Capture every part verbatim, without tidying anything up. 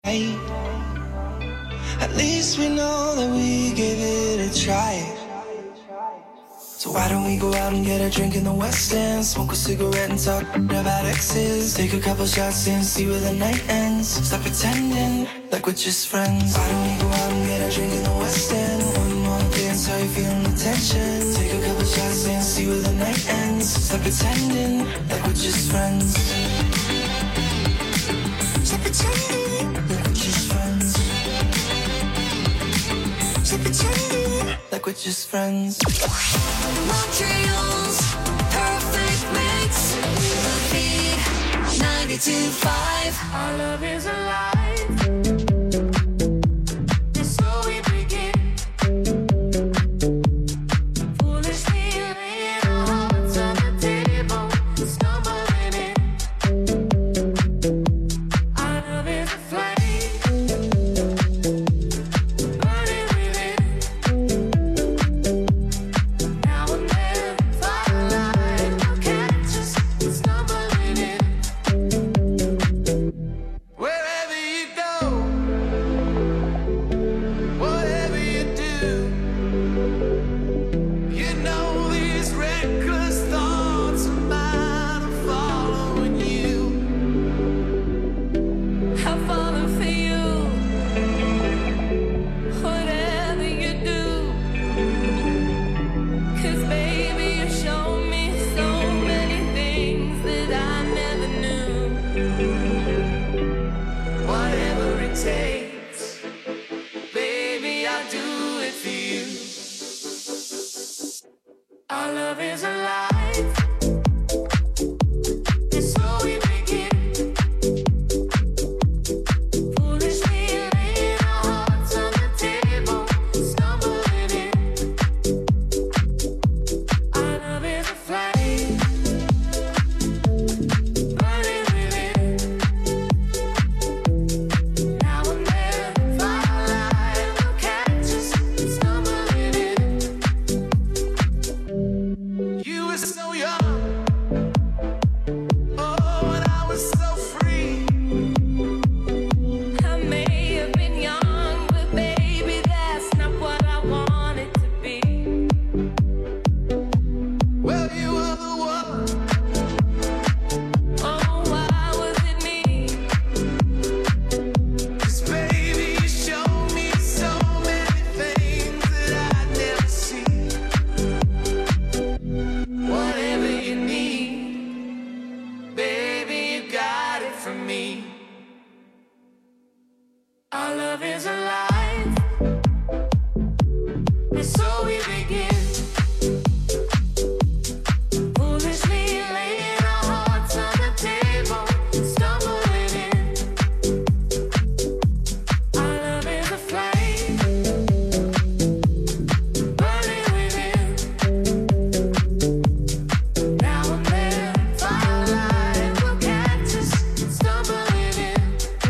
At least we know that we gave it a try. So why don't we go out and get a drink in the West End, smoke a cigarette and talk about exes, take a couple shots and see where the night ends. Stop pretending like we're just friends. Why don't we go out and get a drink in the West End, one more dance, how you feeling the tension, take a couple shots and see where the night ends. Stop pretending like we're just friends. Stop pretending like we're just friends. Stop pretending like we're just friends. Montreal's perfect mix. Beat ninety-two point five. Our love is alive. It's so we begin. Foolishly laying our hearts on the table, stumbling in. Our love is a flame, burning within. Now and then, firelight will catch us stumbling in. Wherever you go, whatever you do, you know these reckless thoughts of mine are following you. I'm falling for you. Whatever you do, 'cause baby you show me so many things that I never knew. Whatever it takes, baby, I'll do it for you. Our love is alive. It's so we begin. Foolishly laying our hearts on the table, stumbling in. Our love is a flame, burning within. Now and then, firelight will catch us stumbling in. You were so young, oh, and I was so free. I may have been young, but baby, that's not what I wanted to be. Well, you were the one. Oh, why was it me? 'Cause baby, you showed me so many things that I'd never seen. Whatever you need, baby, you got it from me. Our love is alive. And so we begin. Foolishly laying our hearts on the table, stumbling in. Our love is a flame, burning within. Now and then, firelight will catch us stumbling in.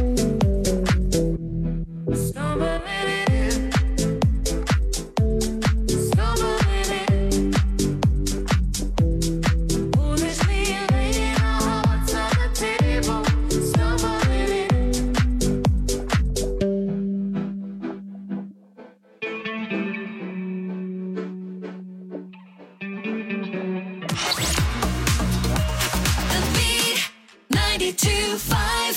Stumbling in. Stumbling in. Foolishly laying our hearts on the table, stumbling in. The Beat ninety-two point five.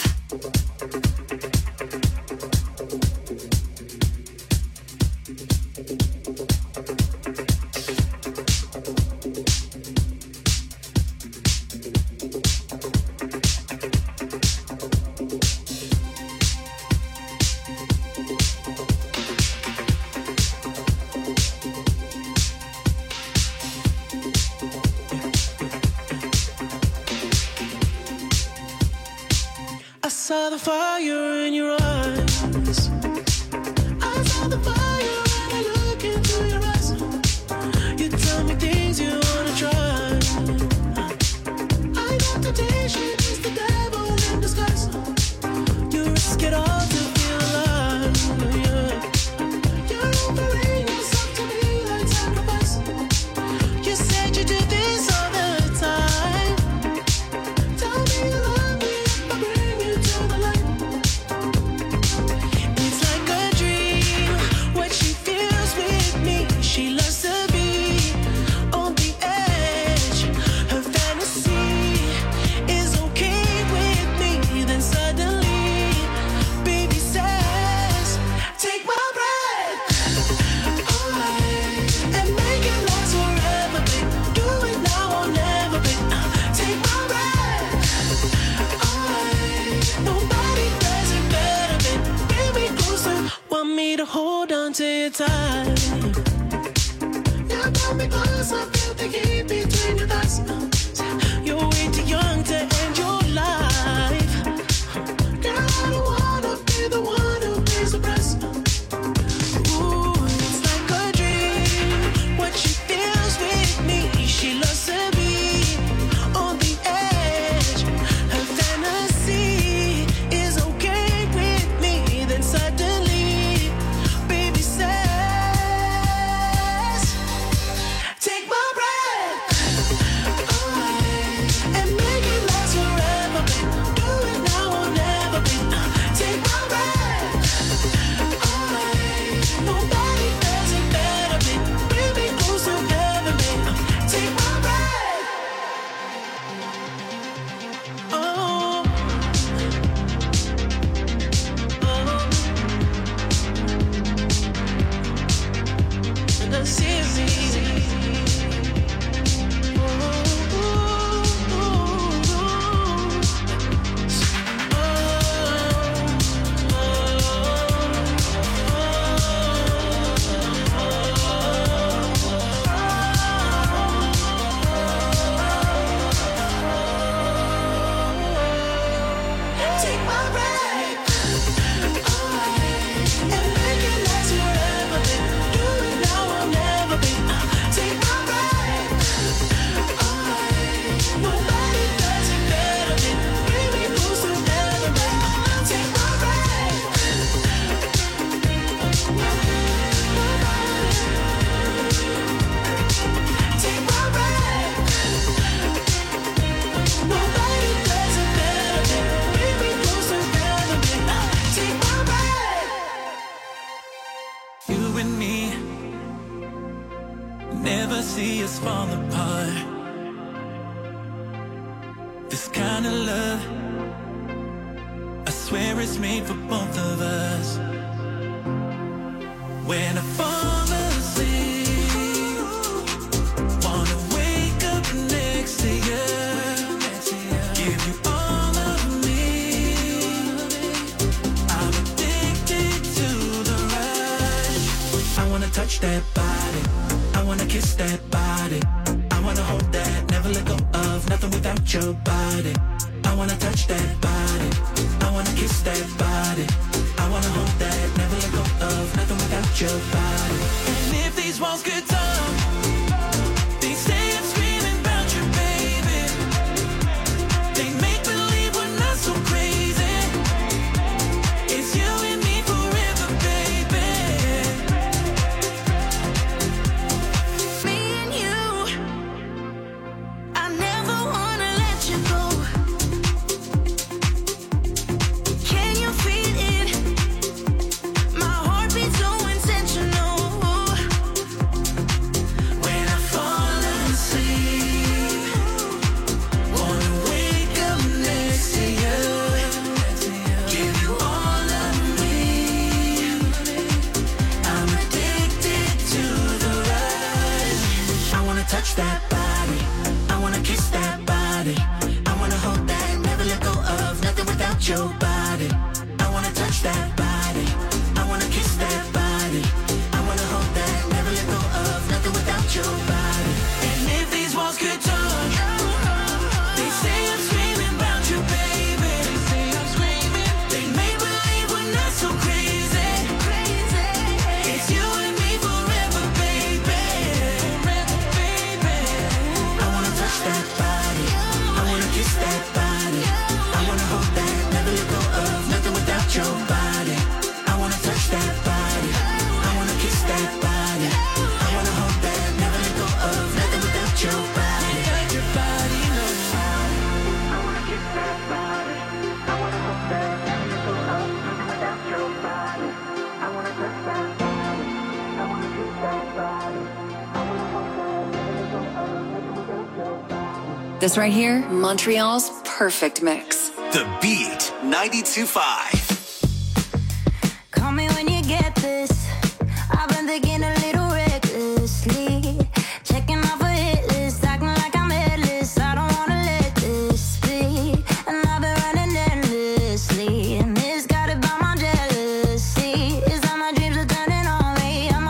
I saw the fire in your eyes. I saw the fire when I look into your eyes. You tell me things you wanna try. I got the temptation, it's the devil in disguise. You risk it all to feel alive. Yeah. You're offering yourself to me like sacrifice. You said you do this all the time. Tell me you love me if I bring you to the light. me tight. You pull me close, I feel the heat between your thighs. You're way too young to end your life. Girl, I don't wanna be the one who pays the price. Ooh, it's like a dream. What she feels with me, she loves to be on the edge. Her fantasy is okay with me. Then suddenly, baby says, take my breath away and make it last forever. Do it now or never. Take my breath away. Nobody does it better. Bring me close to heaven. Take my breath. Oh, oh, the series. Take my breath away and make it last forever. Do it now or never. Take my breath away. Nobody does it better. Bring me close to heaven. Take my breath. Take my breath. Nobody does it better. Bring me close to heaven. Take my breath. You and me never see us fall apart. This kind of love, I swear it's made for both of us. When I fall asleep, wanna wake up next to you, give you all of me. I'm addicted to the rush. I wanna touch that body, I wanna kiss that body, I wanna hold that, never let go of nothing without your body. I wanna touch that body, I wanna kiss that body, I wanna hold that, never let go of nothing without your body. And if these walls could talk, they say I'm screaming about you, baby. They make believe we're not so crazy. It's you and me forever, baby. Me and you, I never wanna let you go. Can you feel it? My heartbeat so intentional. When I fall asleep, wanna wake up next to you, give you all of me. I'm addicted to the rush. I wanna touch that body, I wanna kiss that body, I wanna hold that, never let go of nothing without your body. I wanna touch that body, I wanna kiss that body, I wanna hold that, never let go of nothing without your body. And if these walls could talk, they say I'm screaming about you, baby. They say I'm screaming. They make believe we're not so crazy. It's you and me forever, baby. Forever, baby. I wanna touch that body, I wanna kiss that body, I wanna hold that, never let go of nothing without your body. I wanna touch that body, I wanna kiss that body, I wanna hold that, never let go of nothing without your body. Your body, no. I wanna kiss that body, I wanna hold that, never let go of nothing without your body. I wanna touch that body, I wanna kiss that body, I wanna hold that, never let go of nothing without your body. This right here, Montreal's perfect mix. The Beat ninety-two point five. Call me when you get this. I've been thinking a little recklessly. Checking off a hit list, acting like I'm headless. I don't wanna let this be. And I've been running endlessly. And this got it by my jealousy. Is that my dreams are turning on me? I'm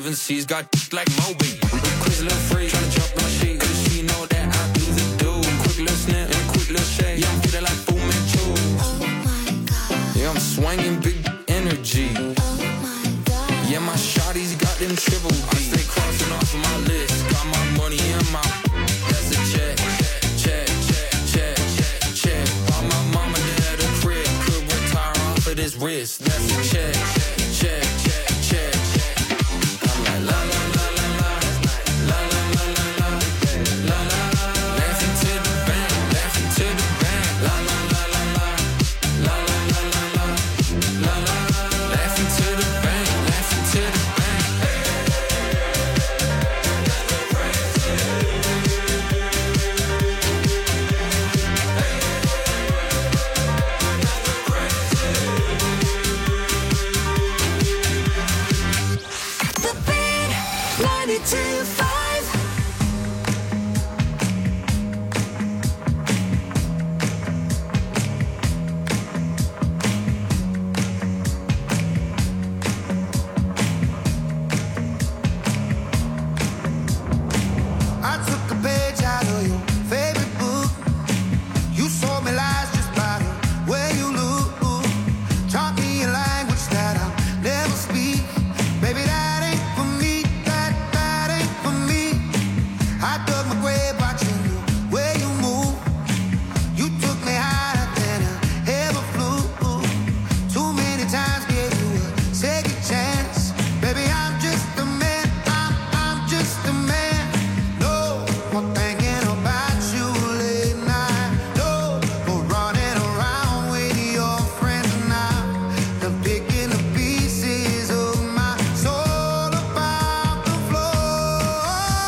seven C's, got like Moby. Quick little free, tryna jump on my sheet, cause she know that I do the do. Quick little snap and a quick little shake, yeah, I'm feeling like Fu Manchu. Oh my God. Yeah, I'm swinging big energy. Oh my God. Yeah, my shawty's got them triple B. I stay crossing off of my list, got my money in my, that's a check, check, check, check, check, check. Bought my mama dad a crib, could retire off of this wrist, that's a check, check, check, check. I'm like la la la la la, la la la la la, la la. Laughing to the bank, laughing to the bank, la la la la la, la la la la la, la la. Laughing to the bank, laughing to the bank. The Beat ninety-two point five. I took a page out of your favorite book. You sold me lies just by the way you look. Taught me a language that I'll never speak. Baby, that ain't for me. That, that ain't for me. I dug my grave watching the way you move. You took me higher than I ever flew. Too many times gave you a second chance. Baby, I'm just a man. I'm, I'm just a man. No more thinking about you late night. No more running around with your friends now. They're picking the pieces of my soul about the floor.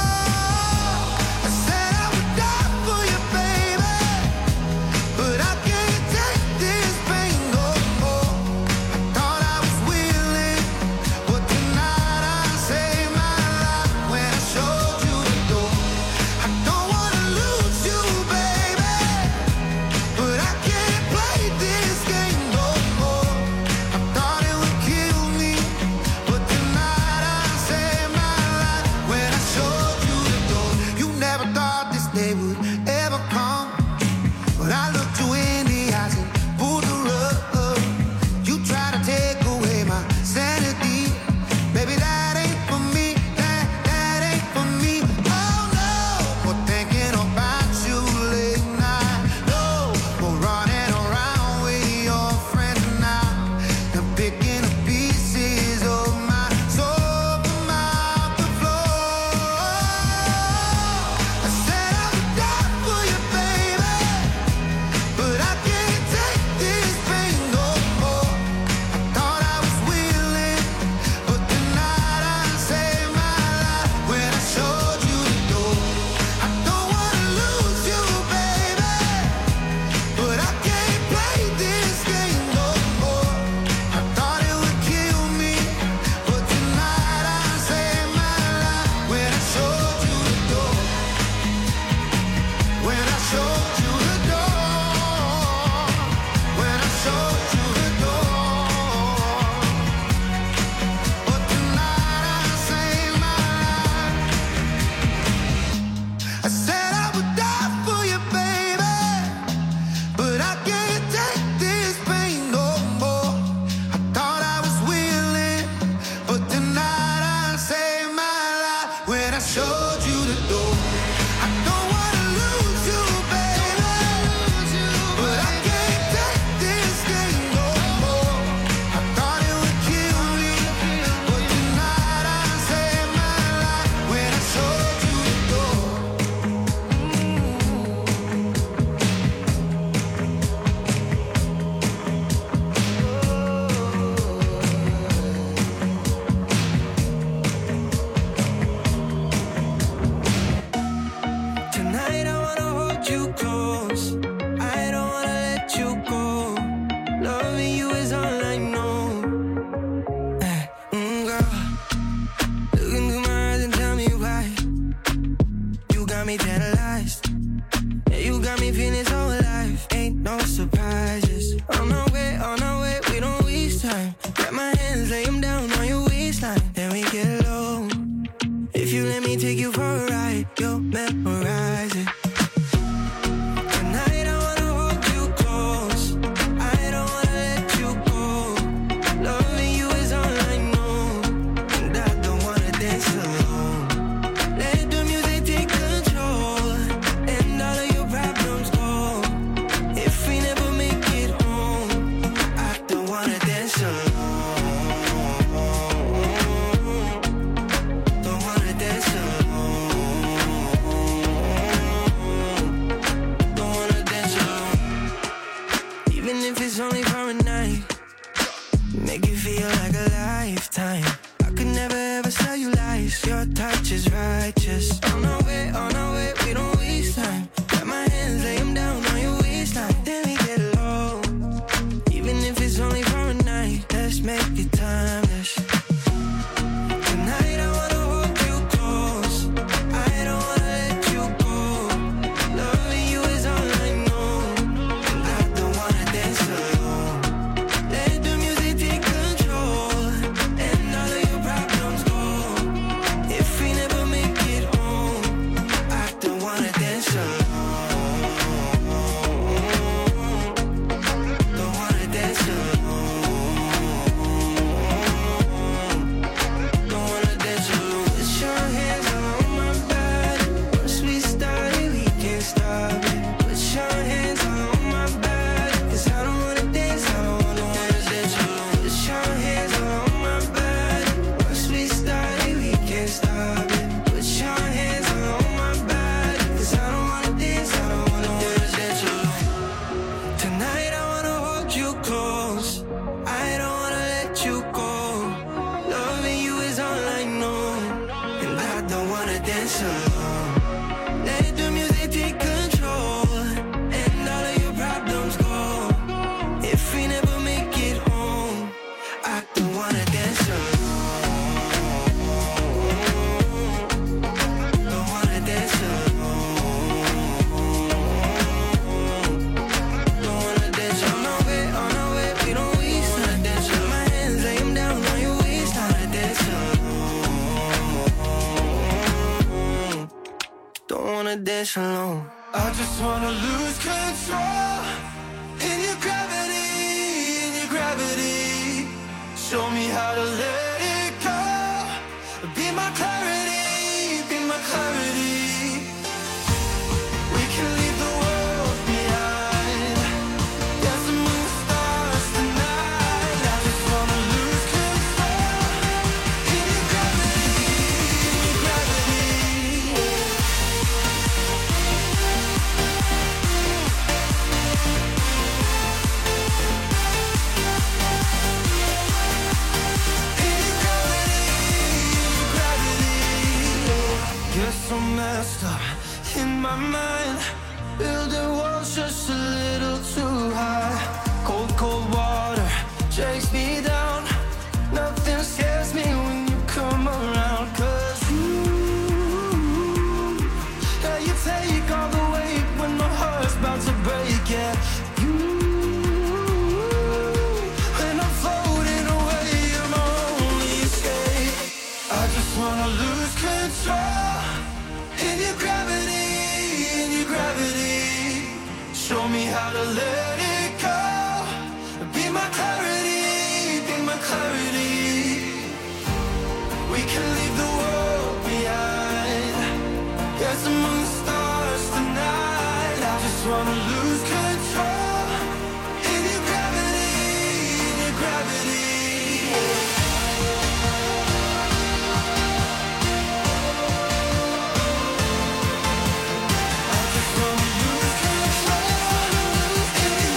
I said I would die for you, baby, but I can't take this pain no more. I thought I was willing, but tonight I saved my life when I showed you the door. I don't wanna lose you, baby, but I can't play this game no more. I thought it would kill me, but tonight I saved my life when I showed you the door. You never thought this day would ever come, but I looked you in the eyes and pulled the rug. You try to take away my sanity. Baby, that ain't for me. That, that ain't for me. Oh no, more thinking about you late night. No more running around with your friends now. They're picking the pieces of my soul from out the floor. I said I would die for you, baby, but I can't take this pain no more. I thought I was willing, but tonight I saved my life when I showed you the door. I don't wanna lose you, baby, but I can't play this game no more. I thought it would kill me, but tonight I saved my life when I showed you the door. When I showed you the door. When I showed you the door. But tonight I saved my life. I said I would die for you, baby, but I can't take this pain no more. I thought I was willing, but tonight I saved my life when I showed you the door. I don't wanna lose you, baby, but I can't take this game no more. I thought it would kill me, but tonight I saved my life when I showed you the door. Tonight I wanna hold you close. I don't wanna let you go. Loving you is all I know. Eh, mm, girl, look into my eyes and tell me why. You got me tantalized. Yeah, you got me feeling so alive. Ain't no surprises. On our way, on our way, we don't waste time. Grab my hands, lay 'em down on your waistline. Then we get low. me take you for a ride. You'll memorize it. Tonight I wanna hold you close. I don't wanna let you go. Loving you is all I know, and I don't wanna dance alone. Let the music take control, and all of your problems go. If we never make it home, I don't wanna dance alone. Don't wanna dance alone. Don't wanna dance alone. Even if it's only for a night, make it feel like a lifetime. I could never ever sell you lies. Your touch is righteous. On our way, on our way, we don't waste time. Got my hands, lay 'em down on your waistline. Then we get low. Even if it's only for a night, let's make it timeless. Tonight I wanna hold you close. I don't wanna let you go. Loving you is all I know, and I don't wanna dance alone. Let the music take control, and all of your problems go. If we never make it home, I don't wanna dance alone. Don't wanna dance alone. Don't wanna dance alone. Put your hands on my body. Once we started, we can't stop it. Put your hands on my body, 'cause I don't wanna dance, I don't wanna, wanna dance alone. Put your hands on my body. Once we started, we can't stop it. Put your hands on my body, 'cause I don't wanna dance, I don't wanna, wanna dance alone. Tonight I wanna hold you close. I don't wanna let you go. Loving you is all I know, and I don't wanna dance alone. Let the music take control, and all of your problems go. If we never make it home, I don't wanna dance alone. Don't wanna dance alone. Don't wanna dance on our way, on our way, we don't waste time. Dance with my hands, lay 'em down on your waist. Wanna dance alone. Don't wanna dance alone. I just wanna lose control in your gravity, in your gravity. Show me how to let it go. Be my clarity, be my clarity. We can leave the world behind. Dance among the stars tonight. I just wanna lose control in your gravity, in your gravity. You're so messed up in my mind. Building walls just a little too high. Cold, cold water chase me down. Nothing scares me when you come around. 'Cause you, yeah, you take all the weight when my heart's about to break. Yeah, you, when I'm floating away, you're my only escape. I just wanna lose control in your gravity, in your gravity. Show me how to let it go. Be my clarity, be my clarity. We can leave the world behind. Dance among the stars tonight. I just wanna lose control in your gravity, in your gravity. I just wanna lose control in your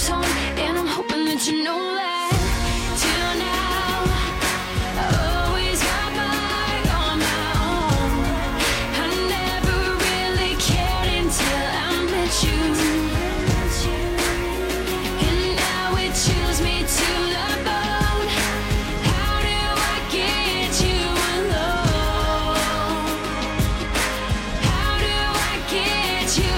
moves on, and I'm hoping that you know that. Till now, I always got by on my own. I never really cared until I met you. And now it chills me to the bone. How do I get you alone? How do I get you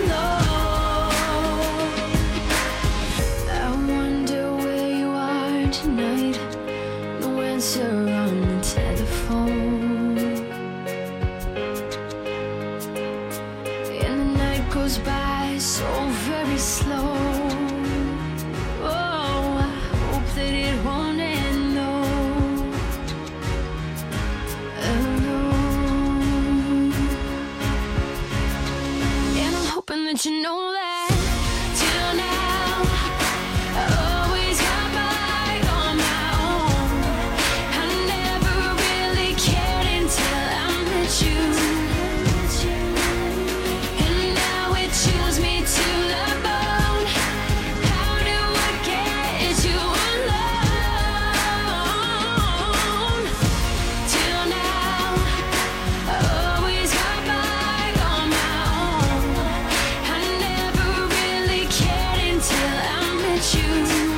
alone? I wonder where you are tonight. No answer on the telephone. And the night goes by so very slow. Oh, I hope that it won't end though. Alone. And I'm hoping that you know that. Till now, I always got by on my own. I never really cared until I met you. And now it chills me to the bone. How do I get you alone? Till now, I always got by on my own. I never really cared until I met you.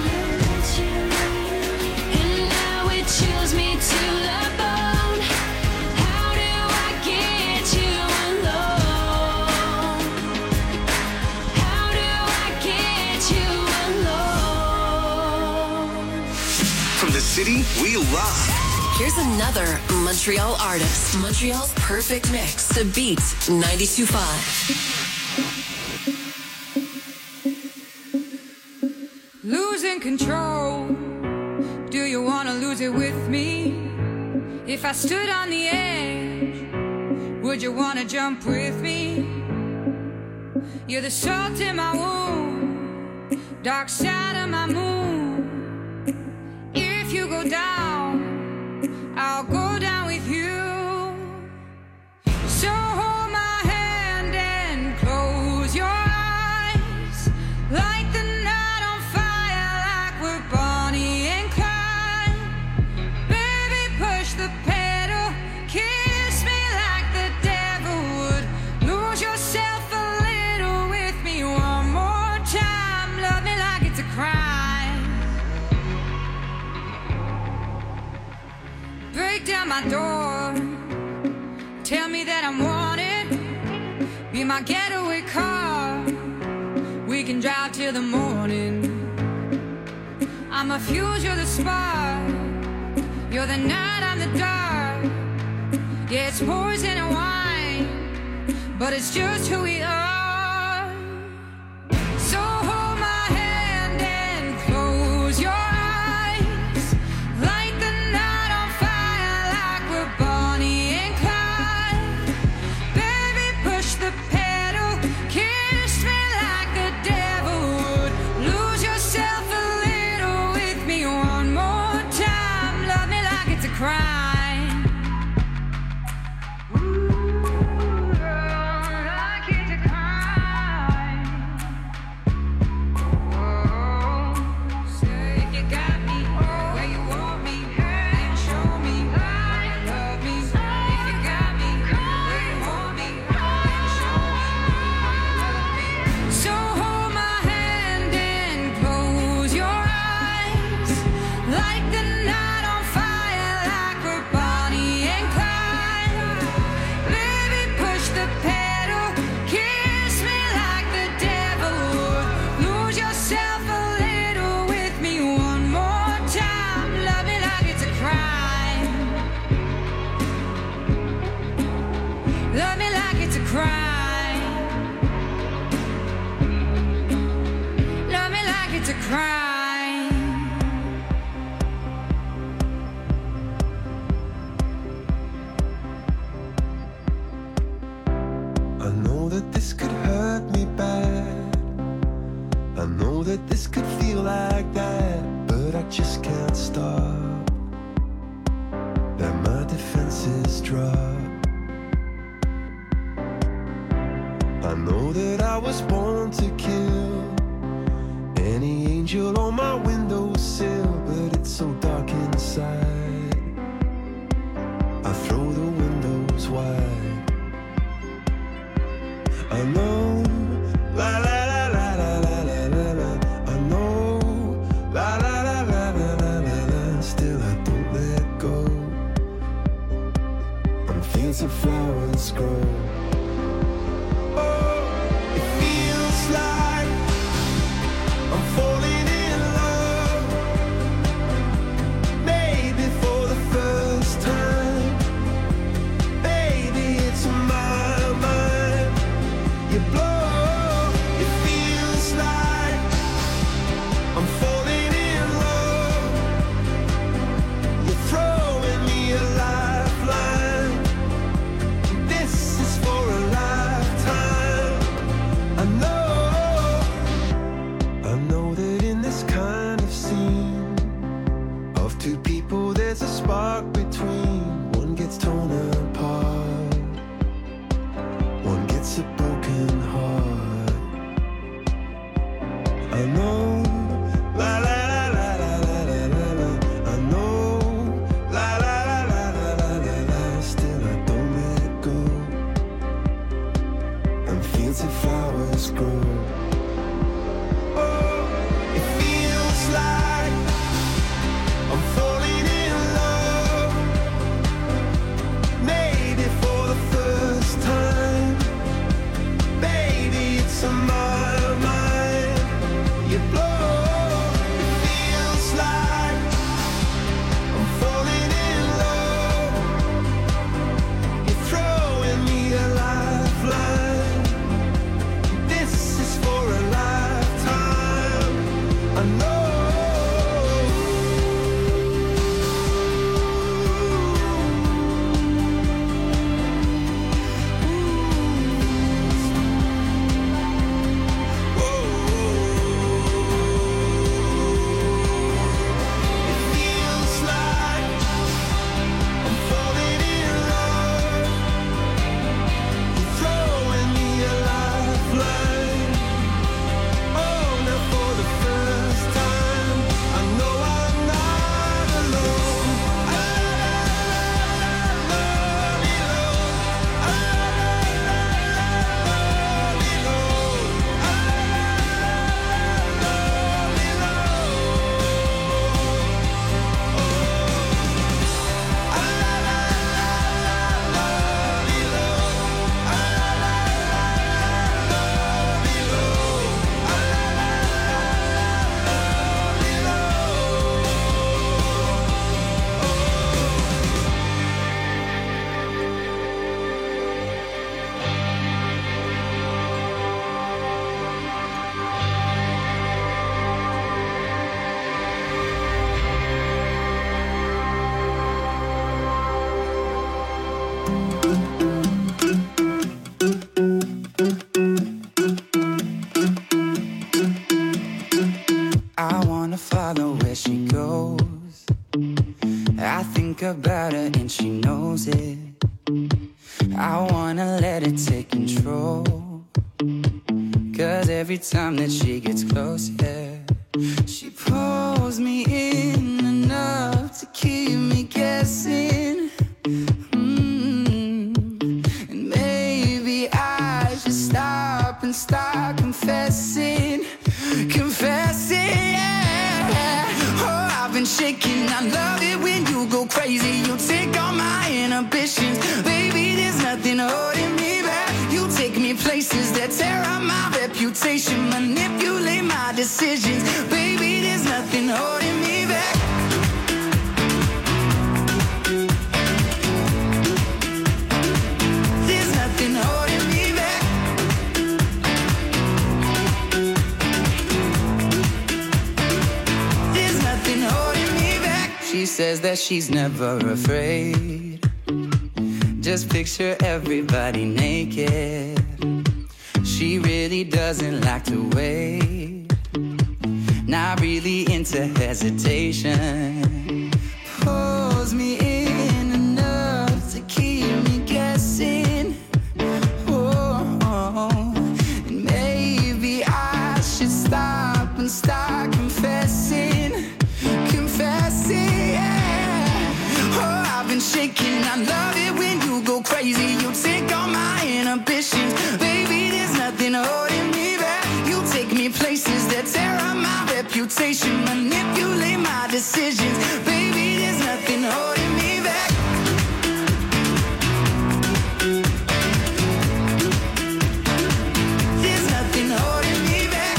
And now it chills me to the bone. How do I get you alone? How do I get you alone? From the city we love. Here's another Montreal artist. Montreal's perfect mix. The Beat ninety-two point five. Losing control. Do you wanna lose it with me? If I stood on the edge, would you wanna jump with me? You're the salt in my wound, dark side of my moon. If you go down, I'll go down with you. So hold my hand and close your eyes. Light the night on fire like we're Bonnie and Clyde. Baby, push the pedal, kiss me like the devil would. Lose yourself a little with me one more time. Love me like it's a crime. Break down my door, tell me that I'm wanted. Be my getaway car, we can drive till the morning. I'm a fuse, you're the spark. You're the night, I'm the dark. Yeah, it's poison and wine, but it's just who we are. So hold my hand and close your eyes. Light the night on fire like we're Bonnie and Clyde. Baby, push the pedal, kiss me like the devil would. Lose yourself a little with me one more time. Love me like it's a crime. Like it's a crime. Say if you got me where you want me, then show me you love me. If you got me where you want me, then show me you love me. So hold my hand and close your eyes. Light the night on fire like we're Bonnie and Clyde. Baby, push the pedal, kiss me like the devil would. Lose yourself a little with me one more time. Love me like it's a crime. Love me like it's a crime. Love me like it's a crime. I know that this could hurt me bad. I know that this could feel like that, but I just can't stop. That my defenses drop. I know that I was born to kill, and tiny angel on my windowsill, but it's so dark inside. I throw the windows wide. I know, la la la la la la la la la. I know, la la la la la la la la. Still I don't let go. On fields of flowers grow. Oh, it feels like I'm falling in love. Maybe for the first time. Baby, it's my mind. You blow. It feels like I'm falling in love. You're throwing me a lifeline. This is for a lifetime. I know, I know that in this kind of scene of two people there's a spark between. One gets torn apart, one gets a broken heart. I know, la la la la la la la la la. I know, la la la la la la la la. Still I don't let go. And fields of flowers grow. Oh, it feels like I'm falling in love. Maybe for the first time. Baby, it's on my mind. You blow. It feels like I'm falling in love. You're throwing me a lifeline. This is for a lifetime. I know. It feels like I'm falling in love. You're throwing me a lifeline. Oh, now for the first time, I know I'm not alone. I love you, Lord. I love you, Lord. I love you, I wanna follow where she goes. I think about her and she knows it. I wanna let it take control. Cause every time that she gets close, yeah, she pulls me in enough to keep me guessing. Mm. And maybe I should stop and start confessing. Confessing, yeah. Oh, I've been shaking. I love it when you go crazy. You take all my inhibitions. Baby, there's nothing holding me back. You take me places that tear up my reputation. Manipulate my decisions. Baby, there's nothing holding me back. There's nothing holding me back. There's nothing holding me back. She says that she's never afraid. Just picture everybody naked. She really doesn't like to wait. Not really into hesitation. Pulls me in enough to keep me guessing. Oh, and maybe I should stop and start confessing, confessing, yeah. Oh, I've been shaking. I love it when you go crazy. You take all my inhibitions. Baby, there's nothing holding me back. You take me places that tear up my reputation, manipulate my decisions. Baby, there's nothing holding me back. There's nothing holding me back.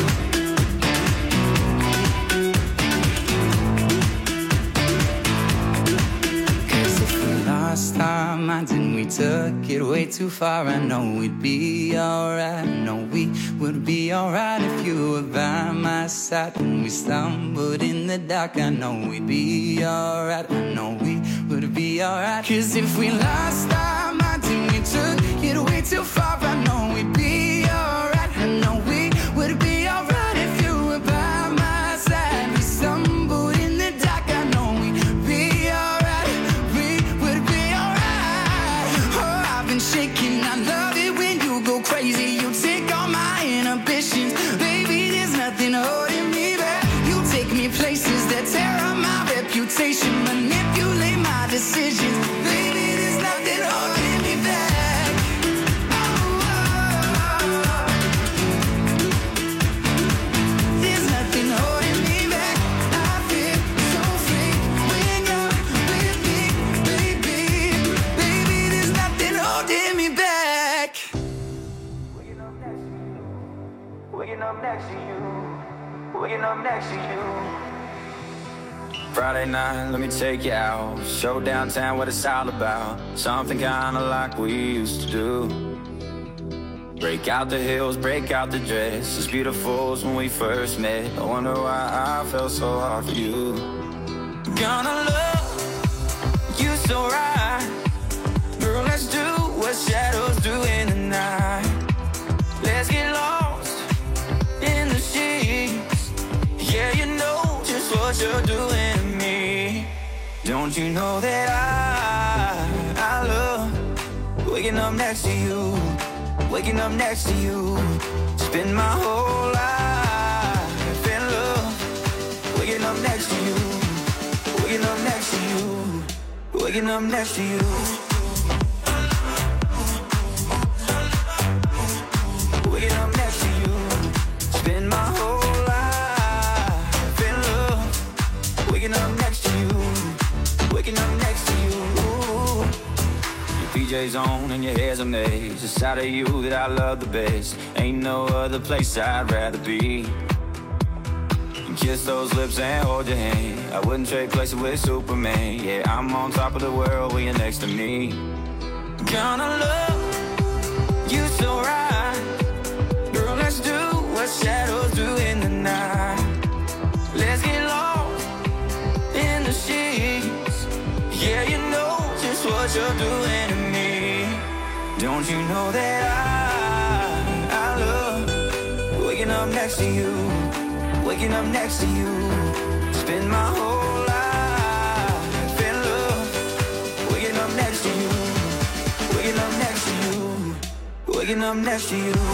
Cause if we lost our minds and we took it way too far, I know we'd be alright. I know we would be alright if you were by my side. When we stumbled in the dark, I know we'd be alright. I know we would be alright. Cause if we lost our minds and we took it way too far, I know we'd be alright. I know we would be alright if you were by my side. We stumbled in the dark, I know we'd be alright. We would be alright. Oh, I've been shaking. I love it when you go crazy. You take all my inhibitions. Baby, there's nothing holding me back. You take me places that tear up my reputation, manipulate my decisions. Baby, there's nothing holding me back. Oh, oh, oh. There's nothing holding me back. I feel so free when you're with me, baby. Baby, there's nothing holding me back. Waking up next to you. Waking up next to you. Friday night, let me take you out. Show downtown what it's all about. Something kinda like we used to do. Break out the heels, break out the dress. As beautiful as when we first met. I wonder why I felt so hard for you. Gonna love you so right. Girl, let's do what shadows do in the night. Let's get lost in the sheets. Yeah, you know just what you're doing to me. Don't you know that I, I love waking up next to you, waking up next to you. Spend my whole life in love, waking up next to you, waking up next to you, waking up next to you. Waking up next to you, spend my whole life in love. Waking up next to you, waking up next to you. Your P J's on and your hair's a maze. The side of you that I love the best. Ain't no other place I'd rather be. And kiss those lips and hold your hand. I wouldn't trade places with Superman. Yeah, I'm on top of the world when you're next to me. Gonna love you so right. Girl, let's do what shadows do in the night. Let's get lost in the sheets. Yeah, you know just what you're doing to me. Don't you know that I, I love waking up next to you, waking up next to you. Spend my whole life in love, waking up next to you, waking up next to you, waking up next to you.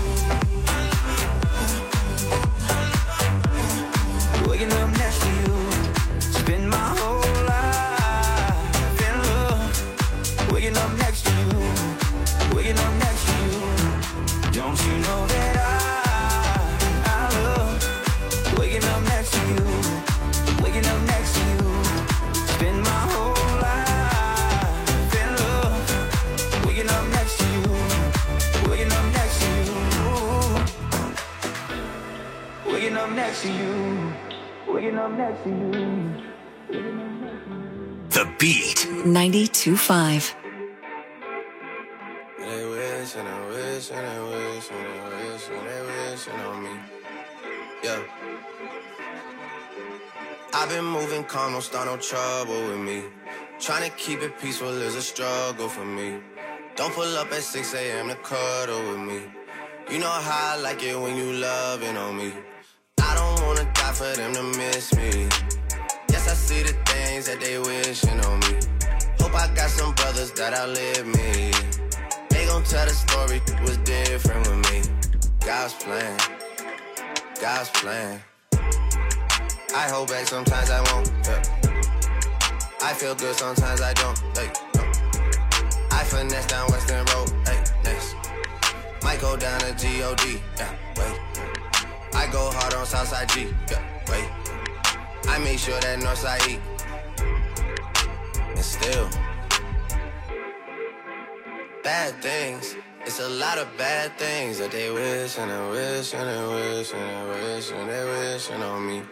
Waking up next to you, spend my whole life in love. Waking up next to you, waking up next to you. Don't you know that I, I love waking up next to you, waking up next to you. Spend my whole life in love. Waking up next to you, waking up next to you. Waking up next to you. Waking up next to you. The Beat. ninety-two point five. They wish and they wish and they wish and they wish and they wishing on me. Yeah. I've been moving calm, don't start no trouble with me. Trying to keep it peaceful is a struggle for me. Don't pull up at six a.m. to cuddle with me. You know how I like it when you loving on me. I don't wanna die for them to miss me. Yes, I see the things that they wishing on me. Hope I got some brothers that outlive me. They gon' tell the story, it was different with me. God's plan, God's plan. I hold back, sometimes I won't. Yeah. I feel good, sometimes I don't. Hey, no. I finesse down Western Road. Hey, next. Might go down to G O D. Yeah, wait. I go hard on Southside G. Yeah, wait. I make sure that Northside E. And still, bad things. It's a lot of bad things that they wish and they wish and they wish and they wish and they wishing on me.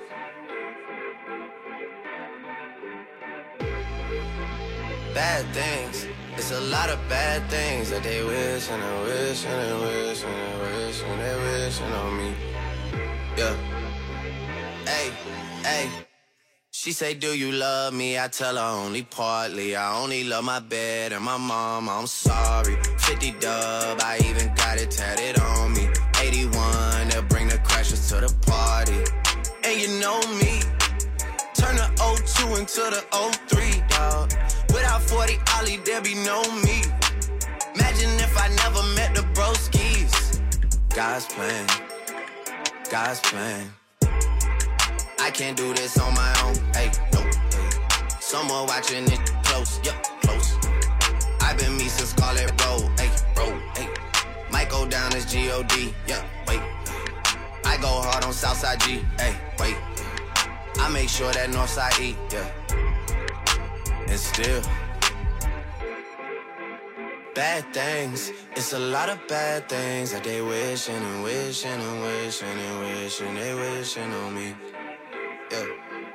Bad things. It's a lot of bad things that they wish and they wish and they wish and they wish and they wishing on me. Yeah. Hey, hey. She say, do you love me? I tell her only partly. I only love my bed and my mom, I'm sorry. fifty dub, I even got it tatted on me. eighty-one, they'll bring the crashers to the party. And you know me, turn the oh two into the oh three, dawg. Without forty Ollie, there be no me. Imagine if I never met the broskies. God's plan, God's plan. I can't do this on my own, hey, no, hey. Someone watching it close, yup, close. I've been me since Scarlet Road, hey, road, hey. Might go down as G O D, yeah, wait. I go hard on Southside G, hey, wait. I make sure that Northside E, yeah. And still, bad things. It's a lot of bad things that they wishing and wishing and wishing and wishing they wishing on me. Yeah.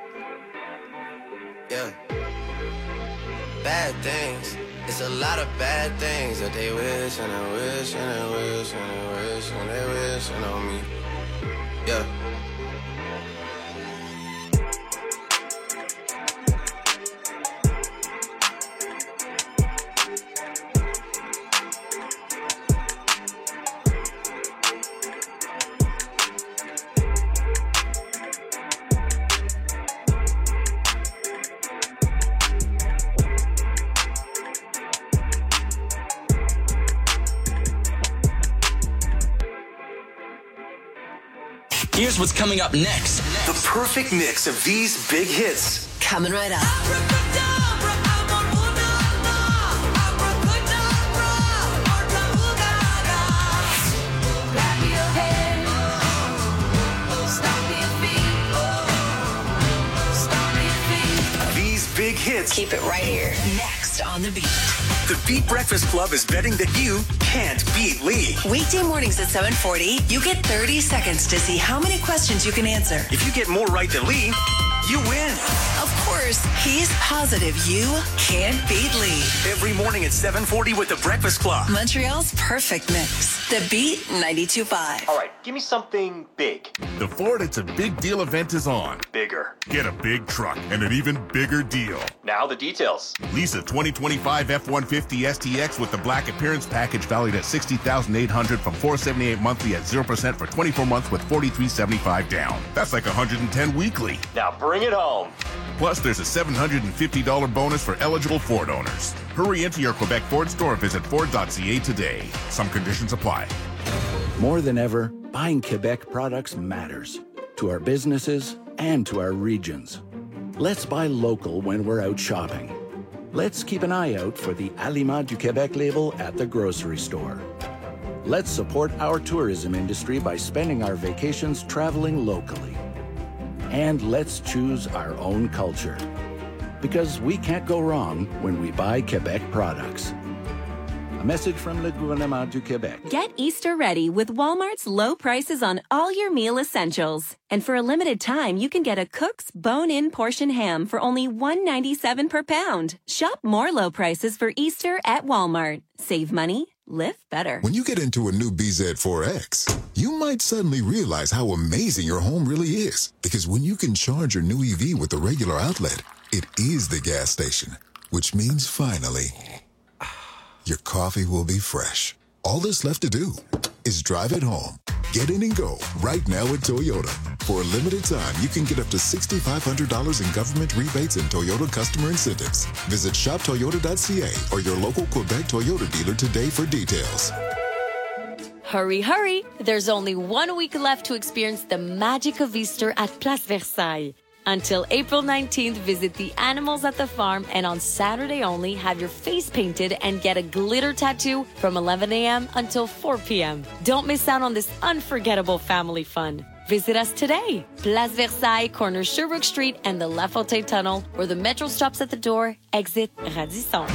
Yeah. Bad things. It's a lot of bad things that they wish and they wish and they wish and they wish and they wishing on me. Yeah. Here's what's coming up next. The perfect mix of these big hits. Coming right up. These big hits. Keep it right here. Next on The Beat. The Beat Breakfast Club is betting that you can't beat Lee. Weekday mornings at seven forty, you get thirty seconds to see how many questions you can answer. If you get more right than Lee, you win. Of course, he's positive you can't beat Lee. Every morning at seven forty with The Breakfast Club. Montreal's perfect mix. The Beat ninety-two point five. All right, give me something big. The Ford It's a Big Deal event is on. Bigger. Get a big truck and an even bigger deal. Now the details. Lease a twenty twenty-five F one fifty S T X with the Black Appearance Package valued at sixty thousand eight hundred dollars from four hundred seventy-eight dollars monthly at zero percent for twenty-four months with forty-three seventy-five down. That's like one hundred ten weekly. Now bring it home. Plus, there's a seven hundred fifty dollars bonus for eligible Ford owners. Hurry into your Quebec Ford store or visit Ford dot C A today. Some conditions apply. More than ever, buying Quebec products matters to our businesses and to our regions. Let's buy local when we're out shopping. Let's keep an eye out for the Aliments du Québec label at the grocery store. Let's support our tourism industry by spending our vacations traveling locally. And let's choose our own culture. Because we can't go wrong when we buy Quebec products. A message from Le Gouvernement du Québec. Get Easter ready with Walmart's low prices on all your meal essentials. And for a limited time, you can get a Cook's bone-in portion ham for only one dollar and ninety-seven cents per pound. Shop more low prices for Easter at Walmart. Save money, live better. When you get into a new B Z four X, you might suddenly realize how amazing your home really is. Because when you can charge your new E V with a regular outlet, it is the gas station. Which means finally, your coffee will be fresh. All that's left to do is drive it home. Get in and go right now at Toyota. For a limited time, you can get up to six thousand five hundred dollars in government rebates and Toyota customer incentives. Visit shop toyota dot c a or your local Quebec Toyota dealer today for details. Hurry, hurry! There's only one week left to experience the magic of Easter at Place Versailles. Until April nineteenth, visit the animals at the farm, and on Saturday only, have your face painted and get a glitter tattoo from eleven a.m. until four p.m. Don't miss out on this unforgettable family fun. Visit us today. Place Versailles, corner Sherbrooke Street and the La Fontaine Tunnel, or the metro stops at the door, exit Radisson.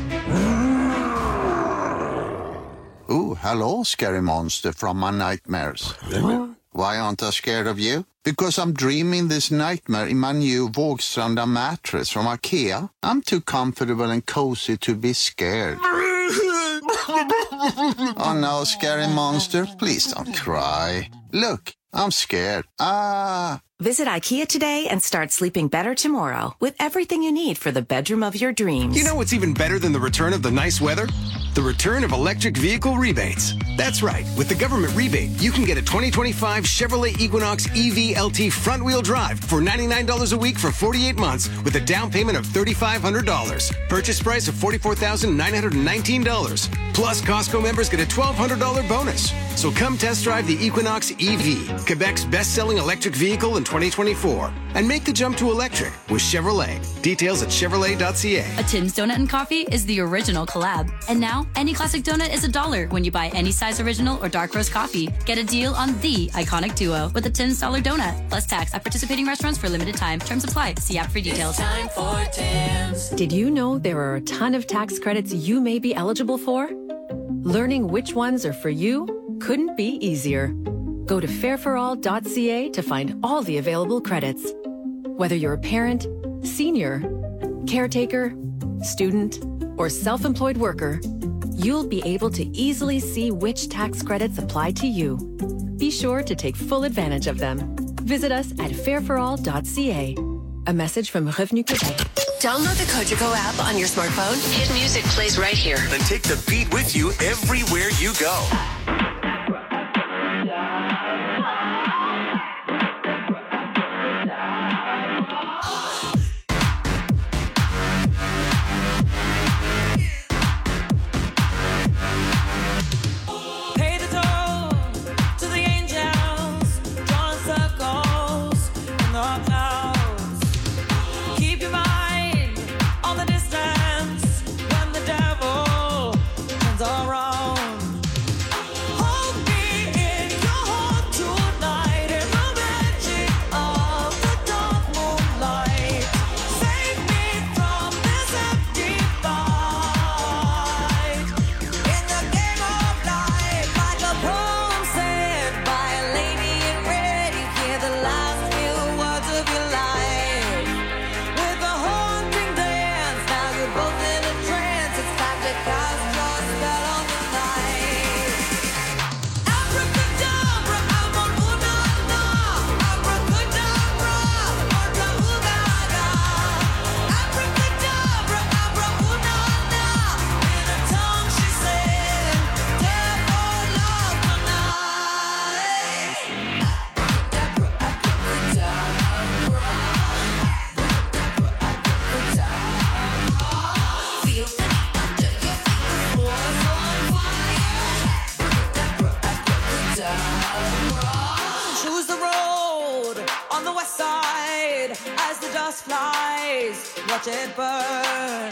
Ooh, hello, scary monster from my nightmares. Why aren't I scared of you? Because I'm dreaming this nightmare in my new Vågstranda mattress from IKEA. I'm too comfortable and cozy to be scared. Oh no, scary monster, please don't cry. Look, I'm scared. Ah. Visit IKEA today and start sleeping better tomorrow with everything you need for the bedroom of your dreams. You know what's even better than the return of the nice weather? The return of electric vehicle rebates. That's right. With the government rebate, you can get a twenty twenty-five Chevrolet Equinox E V L T front-wheel drive for ninety-nine dollars a week for forty-eight months with a down payment of three thousand five hundred dollars. Purchase price of forty-four thousand nine hundred nineteen dollars. Plus, Costco members get a twelve hundred dollars bonus. So come test drive the Equinox E V, Quebec's best-selling electric vehicle in twenty twenty-four. And make the jump to electric with Chevrolet. Details at Chevrolet dot C A. A Tim's Donut and Coffee is the original collab. And now, any classic donut is a dollar when you buy any size original or dark roast coffee. Get a deal on the iconic duo with a Tim's Dollar Donut. Plus tax at participating restaurants for a limited time. Terms apply. See app for details. It's time for Tim's. Did you know there are a ton of tax credits you may be eligible for? Learning which ones are for you couldn't be easier. Go to fair for all dot C A to find all the available credits. Whether you're a parent, senior, caretaker, student, or self-employed worker, you'll be able to easily see which tax credits apply to you. Be sure to take full advantage of them. Visit us at fair for all dot C A. A message from Revenu Québec. Download the Cogeco app on your smartphone. Hit music plays right here. Then take the beat with you everywhere you go. Watch it burn.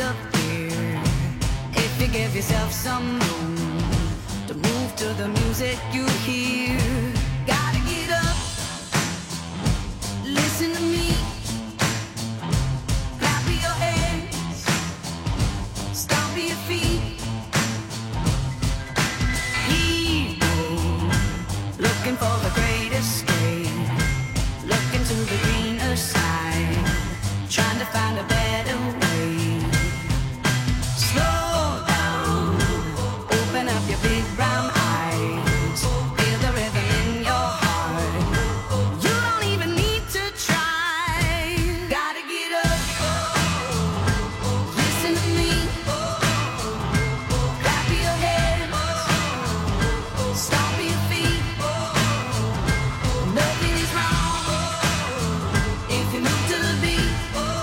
disappear. If you give yourself some room to move to the music you hear, gotta get up, listen to me, clap your hands, stomp your feet. People looking for the great escape, looking to the greener side, trying to find a better way. Slow down, open up your big brown eyes, feel the rhythm in your heart. You don't even need to try. Gotta get up, listen to me, clap your hands, stomp your feet. Nothing is wrong if you move to the beat.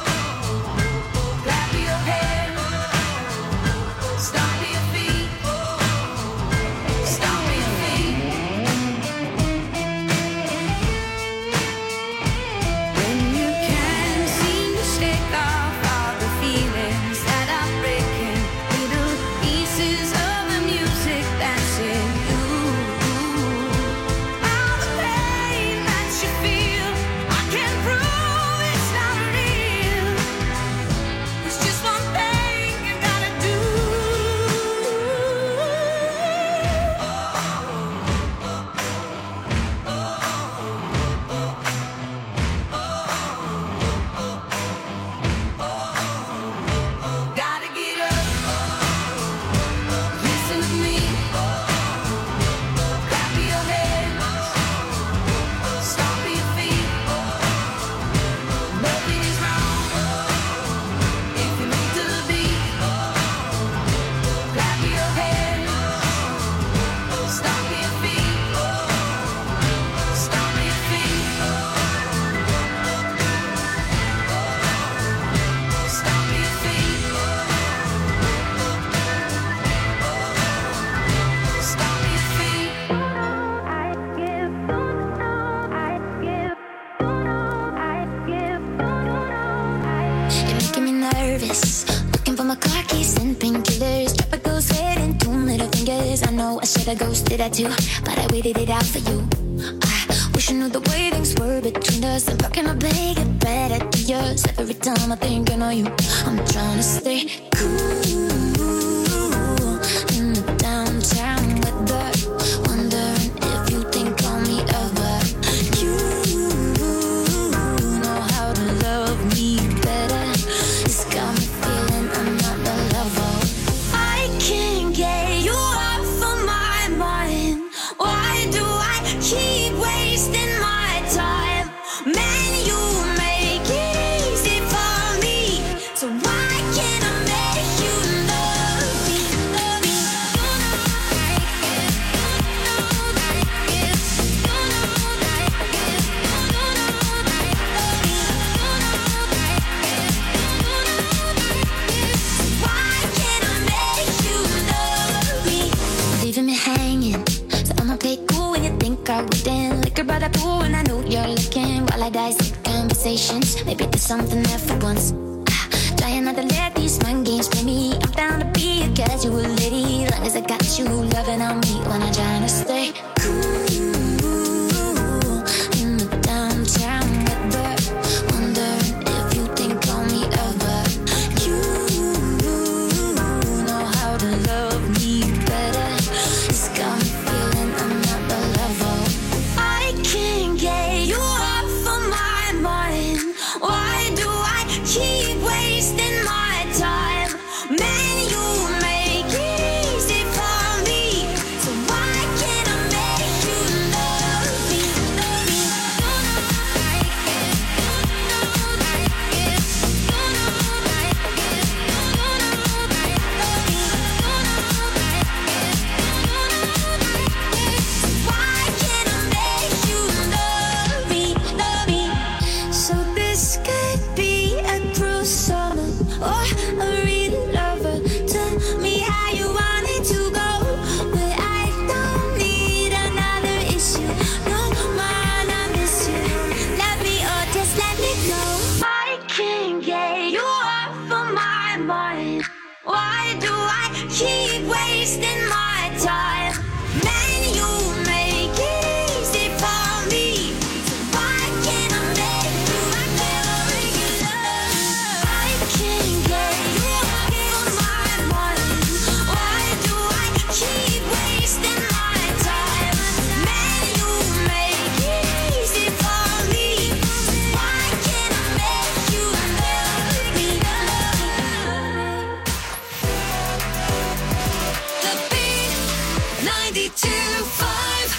Clap your hands, stomp your feet, stomp your feet. When you can't seem to shake off all the feelings that are breaking, little pieces of the music that's in you, all the pain that you feel, I can't prove it's not real. There's just one thing you gotta do. Gotta get up, listen to me, clap your hands, stomp your feet. Nothing is wrong if you move to the beat. Clap your hands, stomp your feet, stomp your feet, stomp your feet, stomp your feet. You're making me nervous. Looking for my car keys and painkillers. Drop a ghost head and two little fingers. I know I should've ghosted that too, but I waited it out for you. I wish I knew the way things were between us. I'm talking to beg it better to yours. Every time I think I know you, I'm trying to stay cool in the downtown weather. Wondering if you think on me ever. You know how to love me better. It's got me feeling I'm not the lover. I can't get you off of my mind. Why do I keep wasting my time? Man, you make it easy for me. So why can't I make you love me? Love me. You know I get, you know I get, you know I get, you know I love me. You know I get, you know I get. So why can't I make you love me? Leaving me hanging, so I'ma play cool when you think I wouldn't. Liquor by the pool and I know you're looking while I dissect conversations. Maybe there's something there for once. Ah, trying not to let these mind games play me. I'm down to be a casual lady, long as I got you loving on me when I'm trying to stay cool in the downtown weather. Wondering if you think on me ever. You know how to love me better. It's got me feeling I'm not the lover. I can't get you off of my mind. Why do I keep wasting my time? Man, you make it easy for me. So why can't Why do I keep wasting my time? Man, you make it easy for me. Why can't I make you feel regular? I can't get you off of my mind. Why do I keep wasting my time? Man, you make it easy for me. Why can't I make you feel regular? The Beat ninety-two five.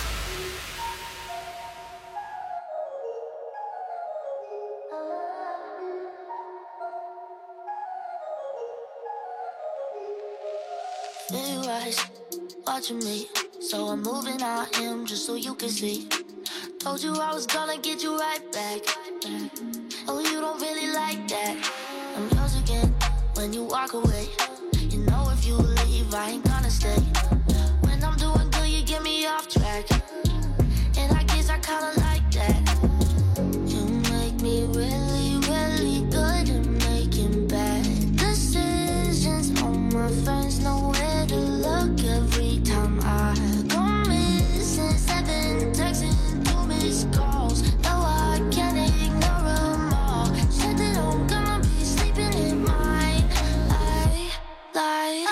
Blue eyes watching me, so I'm moving I am just so you can see. Told you I was gonna get you right back. Oh, you don't really like that. I'm yours again when you walk away. You know if you leave, I ain't gonna stay. When I'm doing good, you get me off track. And I guess I kinda like that. You make me really, really good at making bad decisions. All my friends know where to look every time I go missing. Seven texts and two missed calls. No, I can't ignore them all. Said that I'm gonna be sleeping in mine. I lied.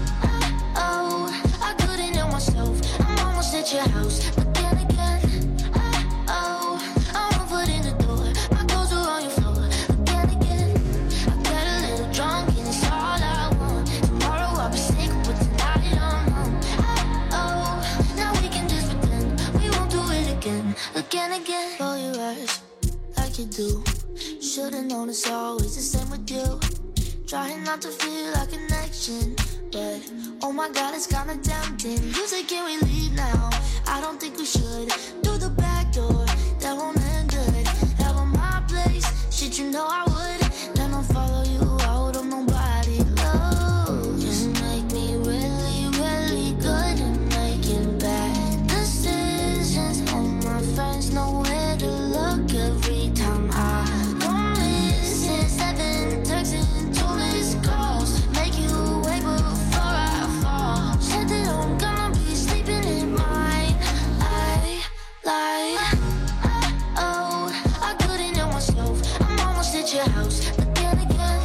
Oh, I couldn't help myself. I'm almost at your house, but then again, oh, I'm one foot in the door. My clothes are on your floor. Again, again, I got a little drunk and it's all I want. Tomorrow I'll be sick, but tonight I'm home. Oh, now we can just pretend we won't do it again. Again, again, roll your eyes like you do. Should've known it's always the same with you. Trying not to feel a connection, but oh my god, it's kinda tempting. You say, can we leave now? I don't think we should. Through the back door, that won't end good. Have on my place, shit, you know I would. Then I'll follow you out of nobody knows. You make me really, really good at making bad decisions. All my friends know where to look every time I go missing. Seven texts and two missed calls. Make you wait before I fall. Said that I'm gonna be sleeping in mine. I lied. Oh, I couldn't help myself. I'm almost at your house, but then again,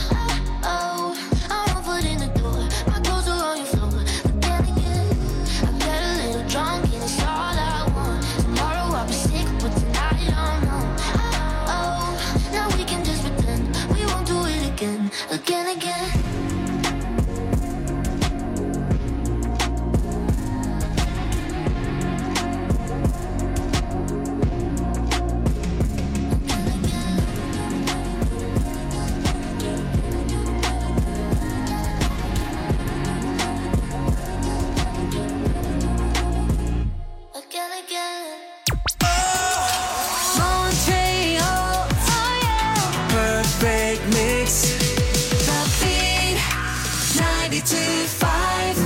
oh, I'm one foot in the door. My clothes are on your floor. But then again, I got a little drunk and it's all I want. Tomorrow I'll be sick, but tonight I'm home. Oh, now we can just pretend we won't do it again. Again, again. Again, again. Montreal, oh yeah. Perfect mix. The Beat ninety-two five.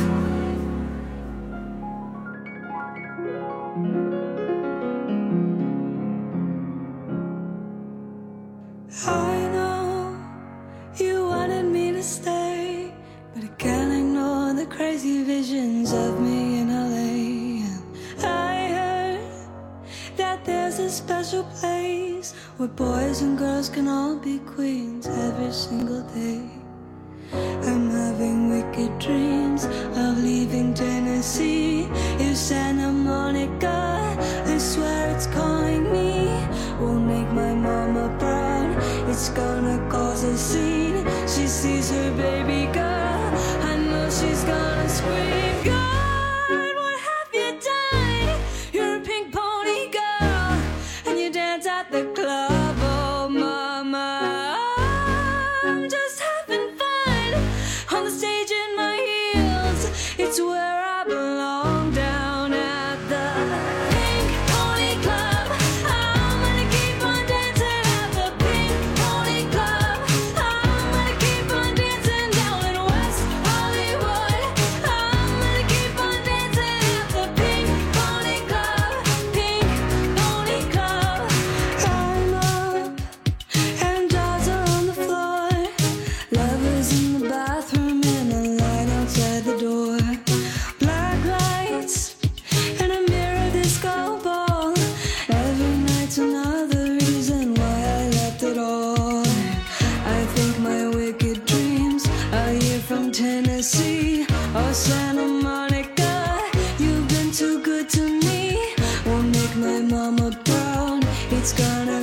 I know you wanted me to stay, but I can't ignore the crazy visions of me in L A. And I heard that there's a special place where boys and girls can all be queens every single day. I'm having wicked dreams of leaving Tennessee. If Santa Monica, I swear it's calling me, won't make my mama proud. It's gonna cause a scene. She sees her baby girl, I know she's gonna scream. God, what have you done? You're a pink pony girl, and you dance at the club. Oh mama, I'm just having fun on the stage in my heels. It's where I belong, down at the Pink Pony Club. I'm gonna keep on dancing at the Pink Pony Club. I'm gonna keep on dancing down in West Hollywood. I'm gonna keep my mama brown. It's gonna